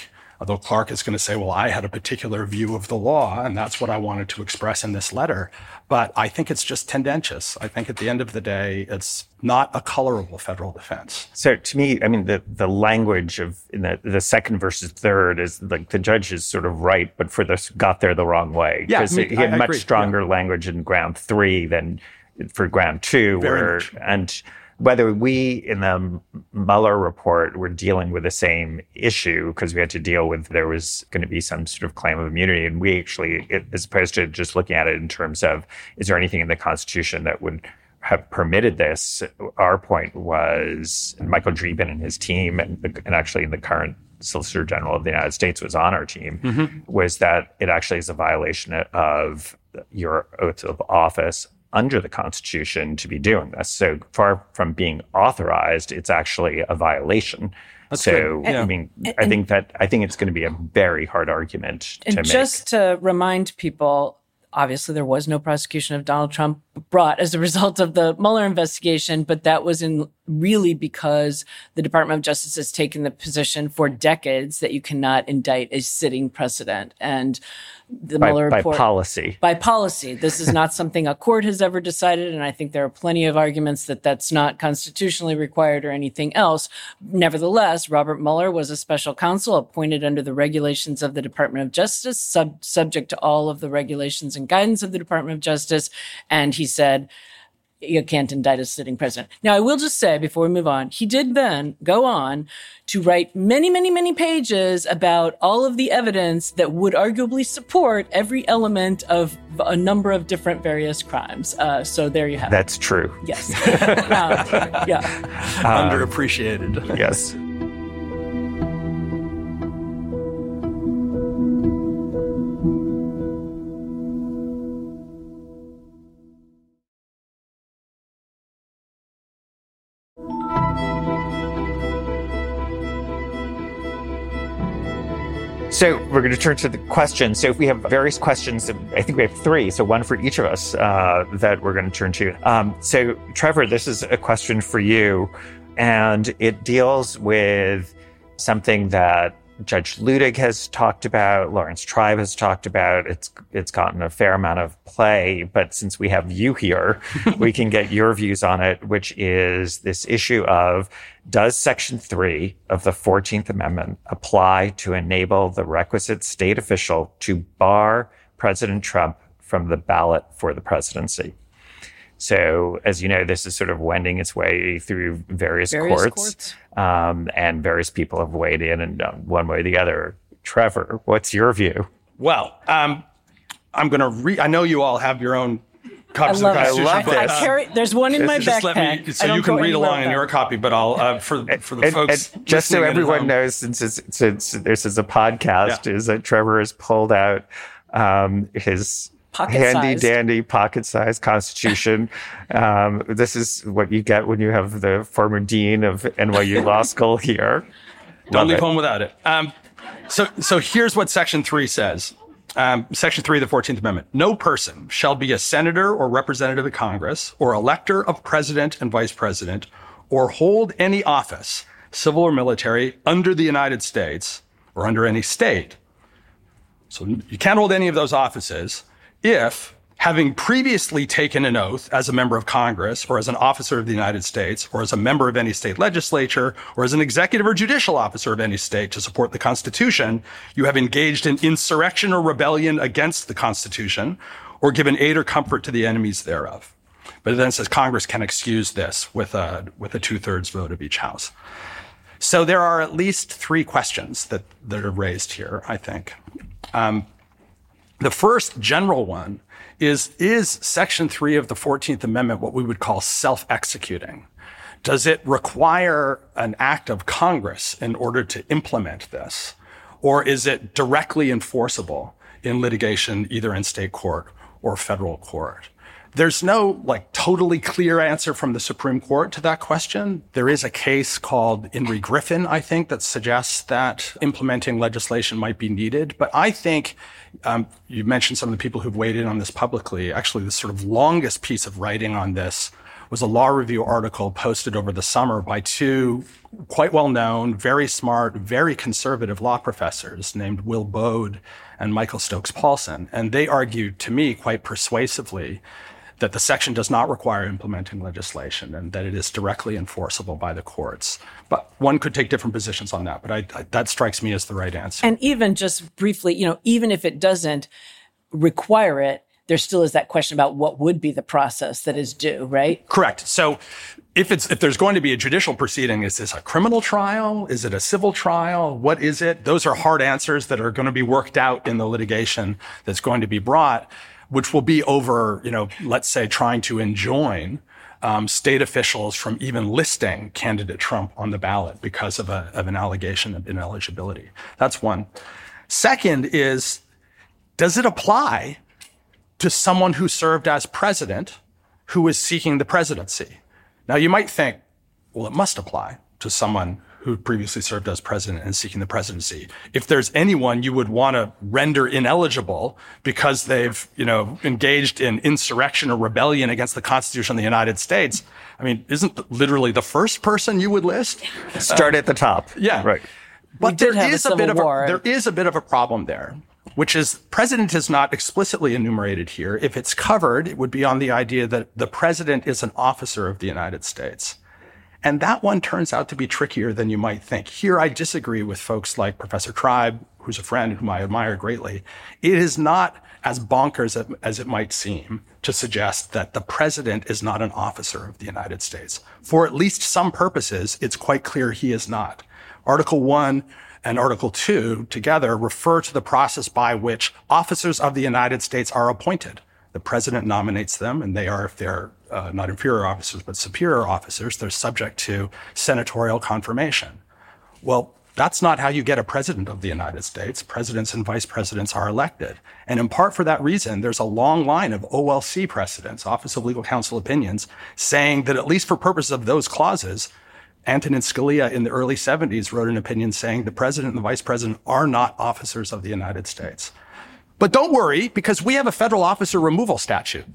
Although Clark is going to say, well, I had a particular view of the law, and that's what I wanted to express in this letter. But I think it's just tendentious. I think at the end of the day, it's not a colorable federal defense. So to me, I mean, the, the language of in the, the second versus third is like the judge is sort of right, but for this got there the wrong way. Yeah, Because I mean, he had I much agree. stronger Yeah. language in ground three than for ground two. Very where, much. And whether we in the Mueller report were dealing with the same issue because we had to deal with there was going to be some sort of claim of immunity, and we actually, as opposed to just looking at it in terms of is there anything in the Constitution that would have permitted this, our point was, and Michael Dreeben and his team, and, the, and actually the current Solicitor General of the United States was on our team, mm-hmm. was that it actually is a violation of your oath of office under the Constitution to be doing this. So far from being authorized, it's actually a violation. That's so, good. Yeah. I mean, And- I think that, I think it's going to be a very hard argument And to make. just to remind people, obviously there was no prosecution of Donald Trump brought as a result of the Mueller investigation, but that was in really because the Department of Justice has taken the position for decades that you cannot indict a sitting president. And the by, Mueller by report, policy. by policy. This is not something a court has ever decided, and I think there are plenty of arguments that that's not constitutionally required or anything else. Nevertheless, Robert Mueller was a special counsel appointed under the regulations of the Department of Justice, sub- subject to all of the regulations and guidance of the Department of Justice, and he said, you can't indict a sitting president. Now, I will just say before we move on, he did then go on to write many, many, many pages about all of the evidence that would arguably support every element of a number of different various crimes. Uh, so there you have it. That's true. Yes. uh, yeah. Underappreciated. Yes. So we're going to turn to the questions. So if we have various questions, I think we have three, so one for each of us uh, that we're going to turn to. Um, so Trevor, this is a question for you, and it deals with something that Judge Ludig has talked about, Lawrence Tribe has talked about. It's it's gotten a fair amount of play, but since we have you here, we can get your views on it, which is this issue of, does Section three of the fourteenth Amendment apply to enable the requisite state official to bar President Trump from the ballot for the presidency? So, as you know, this is sort of wending its way through various, Various courts, courts. Um, and various people have weighed in and um, one way or the other. Trevor, what's your view? Well, um, I'm going to read. I know you all have your own copies I love of the it. Constitution. love but, this. I carry, there's one in my just backpack. let me, so I don't you can go read anywhere along in without your it. copy, but I'll uh, for for the And- folks. and just so listening in at everyone home- knows, since, it's, since this is a podcast, Yeah. is that Trevor has pulled out um, his Pocket-sized. handy-dandy, pocket-sized Constitution. um, this is what you get when you have the former dean of N Y U Law School here. Don't Love leave it. home without it. Um, so, so here's what Section three says. Um, Section three of the fourteenth Amendment. No person shall be a senator or representative of Congress or elector of president and vice president or hold any office, civil or military, under the United States or under any state. So you can't hold any of those offices if, having previously taken an oath as a member of Congress or as an officer of the United States or as a member of any state legislature or as an executive or judicial officer of any state to support the Constitution, you have engaged in insurrection or rebellion against the Constitution or given aid or comfort to the enemies thereof. But it then says Congress can excuse this with a, with a two-thirds vote of each house. So there are at least three questions that, that are raised here, I think. Um, The first general one is, is Section three of the fourteenth Amendment what we would call self-executing? Does it require an act of Congress in order to implement this? Or is it directly enforceable in litigation, either in state court or federal court? There's no like totally clear answer from the Supreme Court to that question. There is a case called In re Griffin, I think, that suggests that implementing legislation might be needed. But I think um, you mentioned some of the people who've weighed in on this publicly. Actually, the sort of longest piece of writing on this was a law review article posted over the summer by two quite well-known, very smart, very conservative law professors named Will Bode and Michael Stokes Paulsen. And they argued to me quite persuasively that the section does not require implementing legislation and that it is directly enforceable by the courts. But one could take different positions on that, but I, I, that strikes me as the right answer. And even just briefly, you know, even if it doesn't require it, there still is that question about what would be the process that is due, right? Correct. So if it's if there's going to be a judicial proceeding, is this a criminal trial? Is it a civil trial? What is it? Those are hard answers that are going to be worked out in the litigation that's going to be brought, which will be over, you know, let's say trying to enjoin um, state officials from even listing candidate Trump on the ballot because of, a, of an allegation of ineligibility. That's one. Second is, does it apply to someone who served as president who is seeking the presidency? Now, you might think, well, it must apply to someone who previously served as president and seeking the presidency. If there's anyone you would want to render ineligible because they've, you know, engaged in insurrection or rebellion against the Constitution of the United States, I mean, isn't literally the first person you would list? Start uh, at the top. Yeah. Right. But there is a bit of a, there is a bit of a problem there, which is president is not explicitly enumerated here. If it's covered, it would be on the idea that the president is an officer of the United States. And that one turns out to be trickier than you might think. Here, I disagree with folks like Professor Tribe, who's a friend whom I admire greatly. It is not as bonkers as it might seem to suggest that the president is not an officer of the United States. For at least some purposes, it's quite clear he is not. Article one and Article two together refer to the process by which officers of the United States are appointed. The president nominates them, and they are, if they're uh, not inferior officers, but superior officers, they're subject to senatorial confirmation. Well, that's not how you get a president of the United States. Presidents and vice presidents are elected. And in part for that reason, there's a long line of O L C precedents, Office of Legal Counsel opinions, saying that at least for purposes of those clauses, Antonin Scalia in the early seventies wrote an opinion saying the president and the vice president are not officers of the United States. But don't worry, because we have a federal officer removal statute.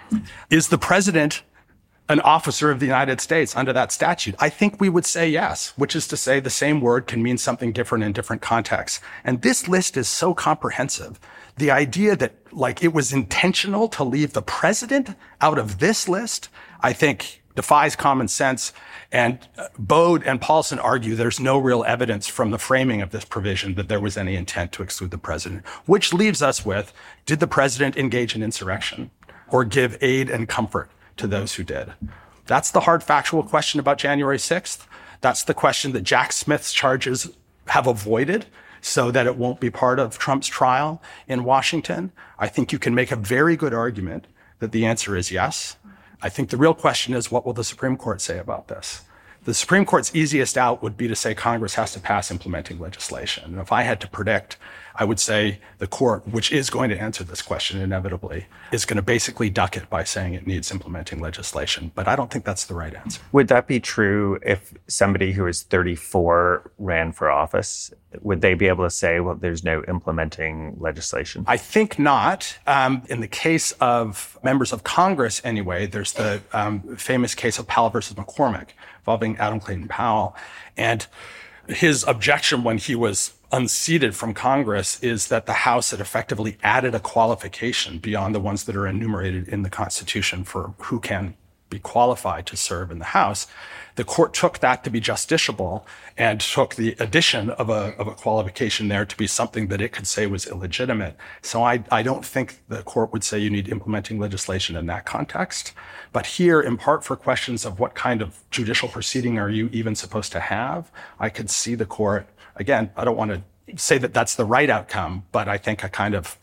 Is the president an officer of the United States under that statute? I think we would say yes, which is to say the same word can mean something different in different contexts. And this list is so comprehensive. The idea that, like, it was intentional to leave the president out of this list, I think defies common sense. And Bode and Paulsen argue there's no real evidence from the framing of this provision that there was any intent to exclude the president, which leaves us with, did the president engage in insurrection or give aid and comfort to those who did? That's the hard factual question about January sixth. That's the question that Jack Smith's charges have avoided so that it won't be part of Trump's trial in Washington. I think you can make a very good argument that the answer is yes. I think the real question is, what will the Supreme Court say about this? The Supreme Court's easiest out would be to say Congress has to pass implementing legislation. And if I had to predict, I would say the court, which is going to answer this question inevitably, is going to basically duck it by saying it needs implementing legislation. But I don't think that's the right answer. Would that be true if somebody who is thirty-four ran for office? Would they be able to say, well, there's no implementing legislation? I think not. Um, in the case of members of Congress, anyway, there's the um, famous case of Powell versus McCormick involving Adam Clayton Powell. And his objection when he was unseated from Congress is that the House had effectively added a qualification beyond the ones that are enumerated in the Constitution for who can be qualified to serve in the House. The court took that to be justiciable and took the addition of a, of a qualification there to be something that it could say was illegitimate. So I, I don't think the court would say you need implementing legislation in that context. But here, in part for questions of what kind of judicial proceeding are you even supposed to have, I could see the court, again, I don't want to say that that's the right outcome, but I think a kind of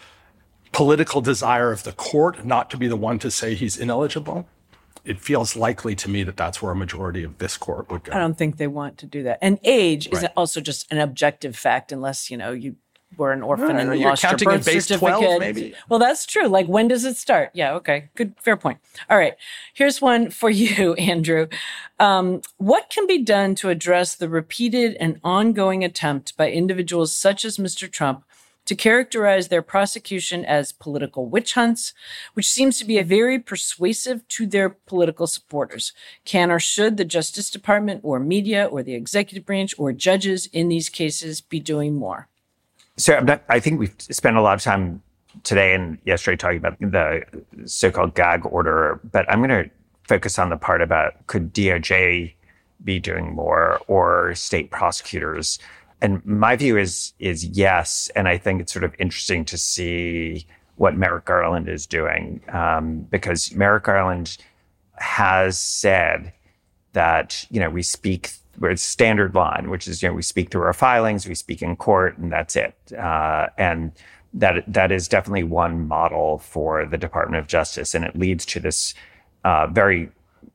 political desire of the court not to be the one to say he's ineligible, it feels likely to me that that's where a majority of this court would go. I don't think they want to do that. And age Right. is also just an objective fact, unless, you know, you were an orphan No, and no, you you're lost your counting in birth base certificate. twelve, maybe. Well, that's true. Like, when does it start? Yeah, okay. Good, fair point. All right. Here's one for you, Andrew. Um, what can be done to address the repeated and ongoing attempt by individuals such as Mister Trump to characterize their prosecution as political witch hunts, which seems to be very persuasive to their political supporters. Can or should the Justice Department or media or the executive branch or judges in these cases be doing more? So I'm not, I think we've spent a lot of time today and yesterday talking about the so-called gag order, but I'm going to focus on the part about could D O J be doing more or state prosecutors. And my view is is yes. And I think it's sort of interesting to see what Merrick Garland is doing, um, because Merrick Garland has said that, you know, we speak, we're standard line, which is, you know, we speak through our filings, we speak in court, and that's it. Uh, and that that is definitely one model for the Department of Justice. And it leads to this uh, very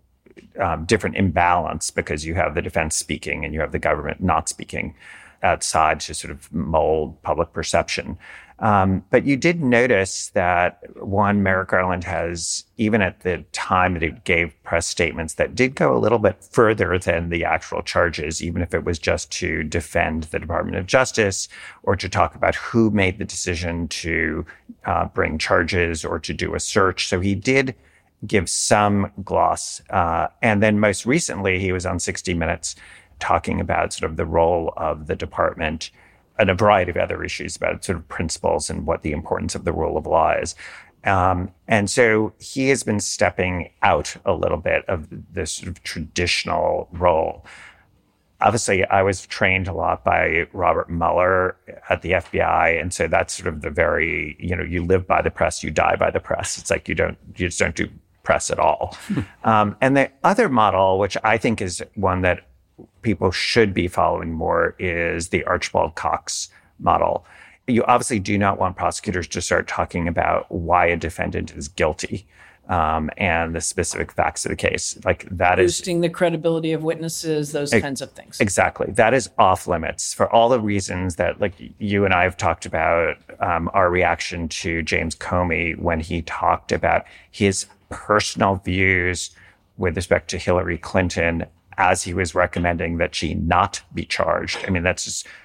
um, different imbalance because you have the defense speaking and you have the government not speaking outside to sort of mold public perception. Um, but you did notice that, one, Merrick Garland has, even at the time that it gave press statements that did go a little bit further than the actual charges, even if it was just to defend the Department of Justice or to talk about who made the decision to uh, bring charges or to do a search. So he did give some gloss. Uh, and then most recently, he was on sixty minutes talking about sort of the role of the department and a variety of other issues about sort of principles and what the importance of the rule of law is. Um, and so he has been stepping out a little bit of this sort of traditional role. Obviously, I was trained a lot by Robert Mueller at the F B I. And so that's sort of the very, you know, you live by the press, you die by the press. It's like you don't, you just don't do press at all. um, and the other model, which I think is one that people should be following more, is the Archibald Cox model. You obviously do not want prosecutors to start talking about why a defendant is guilty um, and the specific facts of the case. Like that Boosting is boosting the credibility of witnesses, those e- kinds of things. Exactly. That is off limits for all the reasons that, like, you and I have talked about um, our reaction to James Comey when he talked about his personal views with respect to Hillary Clinton as he was recommending that she not be charged. I mean, that's just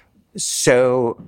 so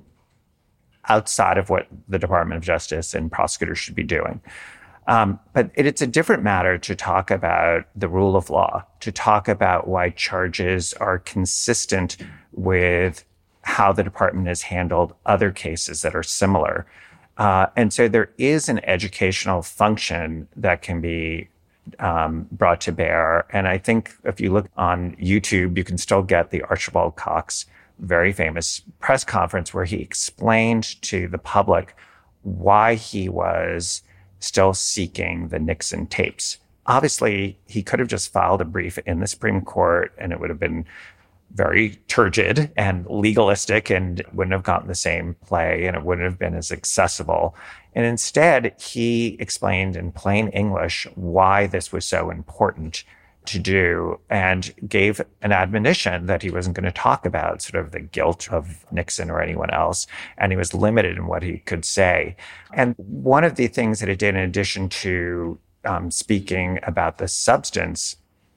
outside of what the Department of Justice and prosecutors should be doing. Um, but it, it's a different matter to talk about the rule of law, to talk about why charges are consistent with how the department has handled other cases that are similar. Uh, and so there is an educational function that can be Um, brought to bear. And I think if you look on YouTube, you can still get the Archibald Cox very famous press conference where he explained to the public why he was still seeking the Nixon tapes. Obviously, he could have just filed a brief in the Supreme Court and it would have been very turgid and legalistic and wouldn't have gotten the same play and it wouldn't have been as accessible. And instead, he explained in plain English why this was so important to do and gave an admonition that he wasn't going to talk about sort of the guilt of Nixon or anyone else. And he was limited in what he could say. And one of the things that it did, in addition to um, speaking about the substance,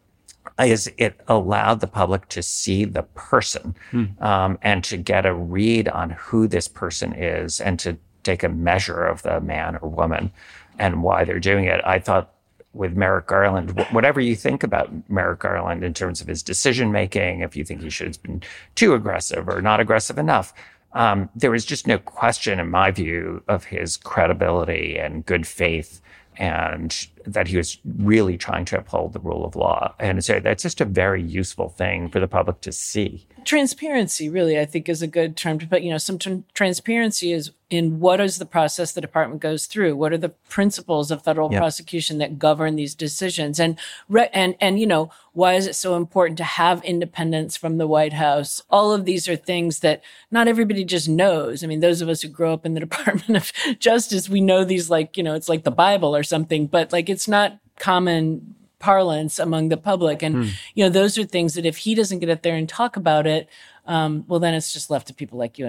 is it allowed the public to see the person hmm. um, and to get a read on who this person is and to take a measure of the man or woman and why they're doing it. I thought with Merrick Garland, whatever you think about Merrick Garland in terms of his decision-making, if you think he should have been too aggressive or not aggressive enough, um, there was just no question, in my view, of his credibility and good faith and that he was really trying to uphold the rule of law. And so that's just a very useful thing for the public to see. Transparency, really, I think, is a good term to put. You know, some t- transparency is in what is the process the department goes through. What are the principles of federal yep. prosecution that govern these decisions? And, re- and, and, you know, why is it so important to have independence from the White House? All of these are things that not everybody just knows. I mean, those of us who grow up in the Department of Justice, we know these like, you know, it's like the Bible or something, but like it's not common parlance among the public. And, hmm. you know, those are things that if he doesn't get up there and talk about it, um, well, then it's just left to people like you and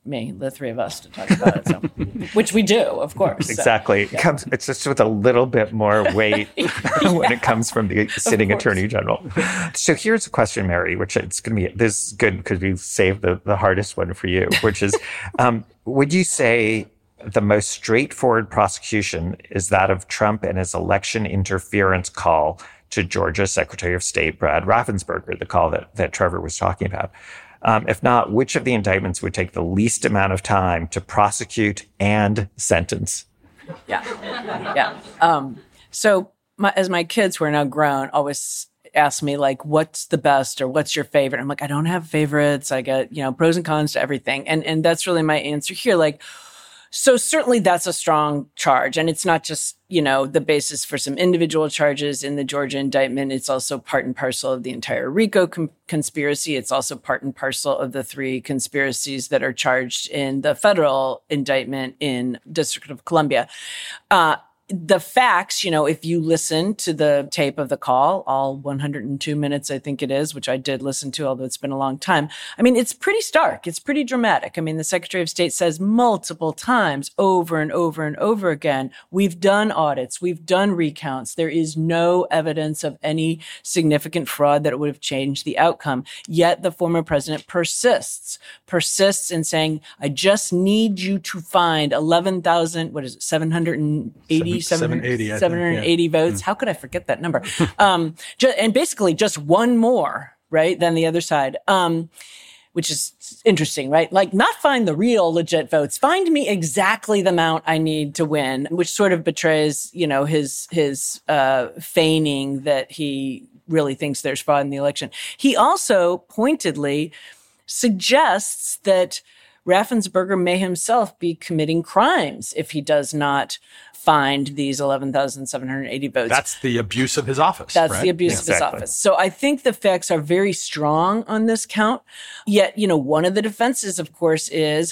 me, the three of us, to talk about it. So, which we do, of course. Exactly. So, yeah. It comes, it's just with a little bit more weight yeah. when it comes from the sitting attorney general. So here's a question, Mary, which it's going to be, this is good because we've saved the, the hardest one for you, which is, um, would you say the most straightforward prosecution is that of Trump and his election interference call to Georgia Secretary of State Brad Raffensperger, the call that, that Trevor was talking about? Um, if not, which of the indictments would take the least amount of time to prosecute and sentence? Yeah. Yeah. Um, so my, as my kids, who are now grown, always ask me, like, what's the best or what's your favorite? I'm like, I don't have favorites. I get, you know, pros and cons to everything. And, and that's really my answer here. Like, so certainly that's a strong charge. And it's not just, you know, the basis for some individual charges in the Georgia indictment. It's also part and parcel of the entire RICO com- conspiracy. It's also part and parcel of the three conspiracies that are charged in the federal indictment in District of Columbia. Uh, The facts, you know, if you listen to the tape of the call, all one hundred two minutes, I think it is, which I did listen to, although it's been a long time. I mean, it's pretty stark. It's pretty dramatic. I mean, the Secretary of State says multiple times over and over and over again, we've done audits, we've done recounts. There is no evidence of any significant fraud that would have changed the outcome. Yet the former president persists, persists in saying, I just need you to find eleven thousand, what is it, seven hundred eighty? seven eighty, seven hundred eighty yeah. votes. Mm. How could I forget that number? um, ju- and basically just one more, right, than the other side, um, which is interesting, right? Like, not find the real legit votes. Find me exactly the amount I need to win, which sort of betrays, you know, his his uh, feigning that he really thinks there's fraud in the election. He also pointedly suggests that Raffensperger may himself be committing crimes if he does not find these eleven thousand seven hundred eighty votes. That's the abuse of his office. That's right? the abuse Exactly. of his office. So I think the facts are very strong on this count. Yet, you know, one of the defenses, of course, is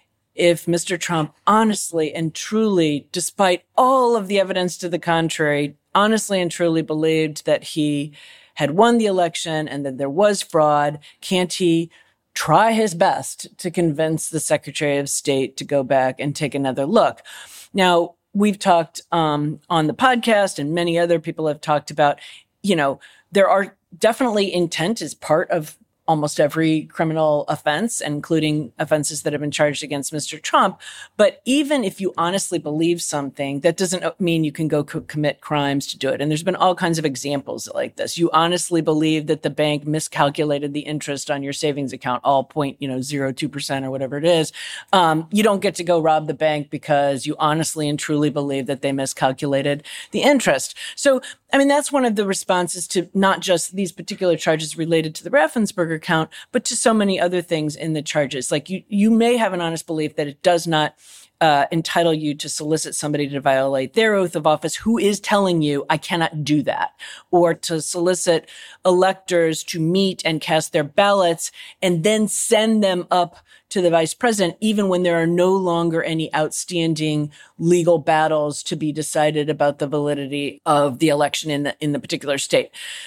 if Mister Trump honestly and truly, despite all of the evidence to the contrary, honestly and truly believed that he had won the election and that there was fraud, can't he try his best to convince the Secretary of State to go back and take another look? Now, we've talked um, on the podcast, and many other people have talked about, you know, there are definitely intent is part of almost every criminal offense, including offenses that have been charged against Mister Trump. But even if you honestly believe something, that doesn't mean you can go co- commit crimes to do it. And there's been all kinds of examples like this. You honestly believe that the bank miscalculated the interest on your savings account, all point, you know, zero two percent or whatever it is. Um, you don't get to go rob the bank because you honestly and truly believe that they miscalculated the interest. So, I mean, that's one of the responses to not just these particular charges related to the Raffensperger count, but to so many other things in the charges. Like, you, you may have an honest belief that it does not uh, entitle you to solicit somebody to violate their oath of office who is telling you, I cannot do that, or to solicit electors to meet and cast their ballots and then send them up to the vice president, even when there are no longer any outstanding legal battles to be decided about the validity of the election in the, in the particular state.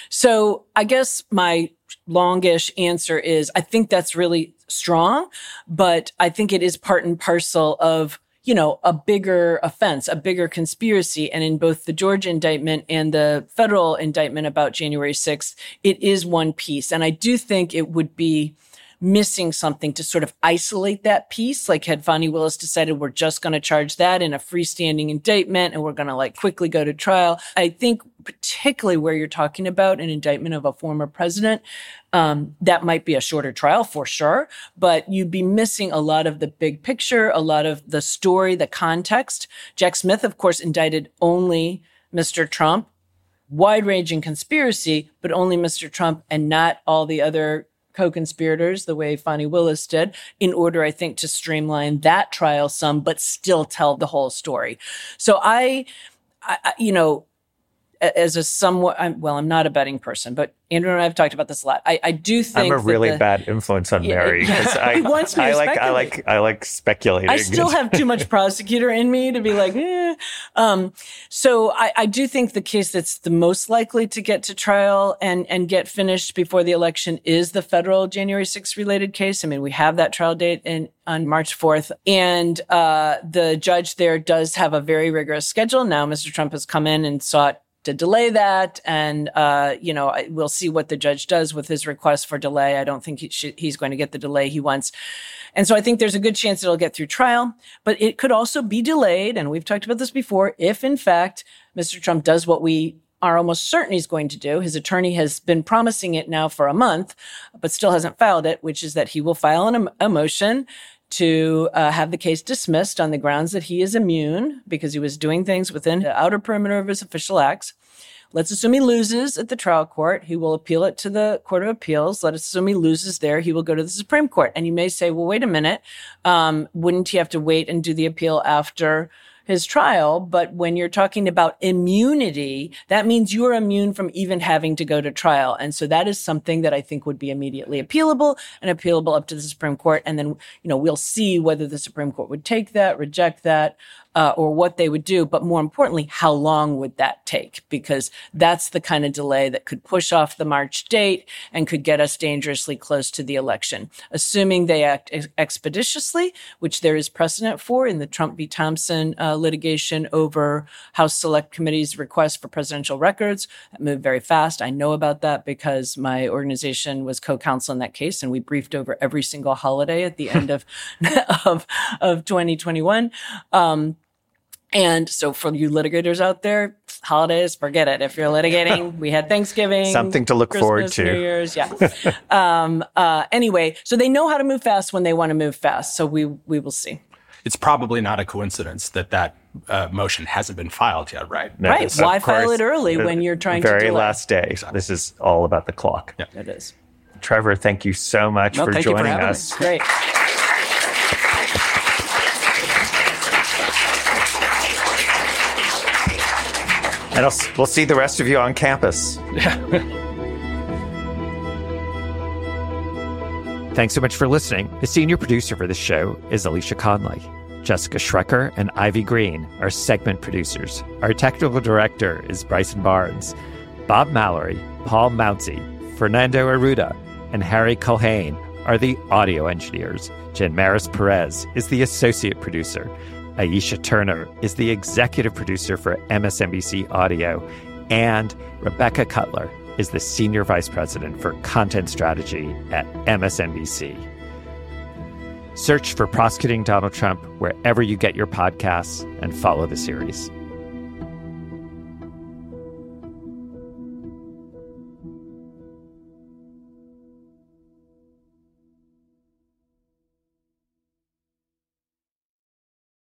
So I guess my longish answer is, I think that's really strong, but I think it is part and parcel of, you know, a bigger offense, a bigger conspiracy. And in both the Georgia indictment and the federal indictment about January sixth, it is one piece. And I do think it would be missing something to sort of isolate that piece. Like, had Fani Willis decided we're just going to charge that in a freestanding indictment and we're going to like quickly go to trial. I think particularly where you're talking about an indictment of a former president, um, that might be a shorter trial for sure, but you'd be missing a lot of the big picture, a lot of the story, the context. Jack Smith, of course, indicted only Mister Trump, wide-ranging conspiracy, but only Mister Trump and not all the other co-conspirators the way Fani Willis did, in order, I think, to streamline that trial some, but still tell the whole story. So I, I you know, as a somewhat, I'm, well, I'm not a betting person, but Andrew and I have talked about this a lot. I, I do think I'm a really the, bad influence on yeah, Mary because yeah. I, He wants me I to like, I speculate. like, I like speculating. I still have too much prosecutor in me to be like, eh. Um, so I, I do think the case that's the most likely to get to trial and, and get finished before the election is the federal January sixth related case. I mean, we have that trial date in, on March fourth. And uh, the judge there does have a very rigorous schedule. Now, Mister Trump has come in and sought to delay that. And, uh, you know, we'll see what the judge does with his request for delay. I don't think he should, he's going to get the delay he wants. And so I think there's a good chance it'll get through trial, but it could also be delayed. And we've talked about this before. If in fact, Mister Trump does what we are almost certain he's going to do, his attorney has been promising it now for a month, but still hasn't filed it, which is that he will file an, a motion to uh, have the case dismissed on the grounds that he is immune because he was doing things within the outer perimeter of his official acts. Let's assume he loses at the trial court. He will appeal it to the Court of Appeals. Let us assume he loses there. He will go to the Supreme Court. And you may say, well, wait a minute. Um, wouldn't he have to wait and do the appeal after his trial? But when you're talking about immunity, that means you're immune from even having to go to trial. And so that is something that I think would be immediately appealable and appealable up to the Supreme Court. And then, you know, we'll see whether the Supreme Court would take that, reject that, uh, or what they would do. But more importantly, how long would that take? Because that's the kind of delay that could push off the March date and could get us dangerously close to the election. Assuming they act ex- expeditiously, which there is precedent for in the Trump v. Thompson uh, litigation over House Select Committee's request for presidential records. That moved very fast. I know about that because my organization was co-counsel in that case, and we briefed over every single holiday at the end of, of, of twenty twenty-one. Um, And so for you litigators out there, holidays, forget it. If you're litigating, we had Thanksgiving. Something to look Christmas, forward to. New Year's, yeah. um, uh, anyway, so they know how to move fast when they want to move fast. So we we will see. It's probably not a coincidence that that uh, motion hasn't been filed yet, right? No, Right. of Why file course, it early the when you're trying to very delay? last day. This is all about the clock. Yeah. It is. Trevor, thank you so much No, for thank you for joining having me. us. Great. And I'll, we'll see the rest of you on campus. Thanks so much for listening. The senior producer for this show is Alicia Conley. Jessica Schrecker and Ivy Green are segment producers. Our technical director is Bryson Barnes. Bob Mallory, Paul Mounsey, Fernando Arruda, and Harry Culhane are the audio engineers. Jen Maris Perez is the associate producer. Aisha Turner is the executive producer for M S N B C Audio, and Rebecca Cutler is the senior vice president for content strategy at M S N B C. Search for Prosecuting Donald Trump wherever you get your podcasts and follow the series.